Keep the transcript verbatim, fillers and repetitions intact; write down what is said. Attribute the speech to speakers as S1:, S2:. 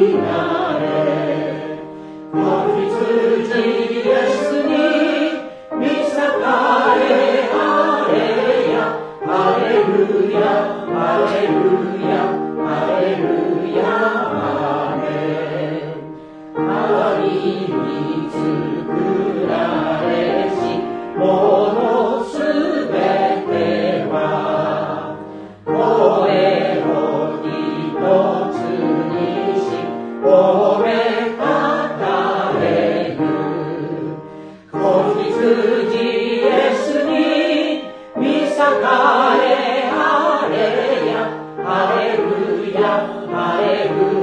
S1: なれ。子羊イエスに見栄えハレヤ、ハレルヤ、ハレルヤ、ハレルヤ、アーメン。神に作られしものすべては、声を一つにし褒めたたえる。子羊イエスに見栄えハレヤ、ハレルヤ、ハレルヤ。